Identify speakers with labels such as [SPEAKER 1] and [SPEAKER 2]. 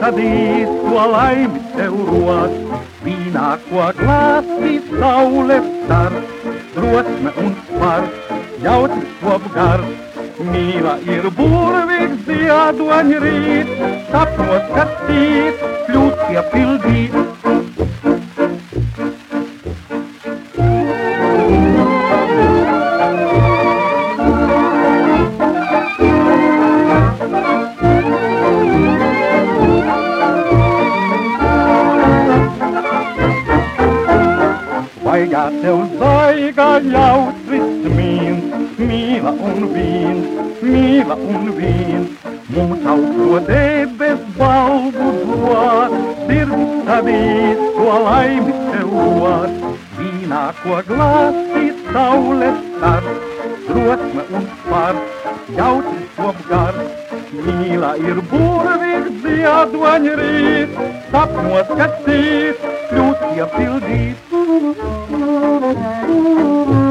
[SPEAKER 1] sadīs, ko laimi tev rod. Vīnā, ko glāstī saule star, drosme un spars, jautris top gars. Mīla ir burvīgs ziedoņa rīt, sapnos, kas tīt, kļūt piepildīt. Vaigā tev zaigā ļautris mīns, mīla un vīns, mums augsto debes balvu dod, sirds sadīs, ko laimi tev rod. Vīnā, ko glāstīs saule star, drosme un spars, jautris top gars. Mīla ir burvīgs ziedoņa rīt, sapnos, kas tīt, kļūt piepildīt.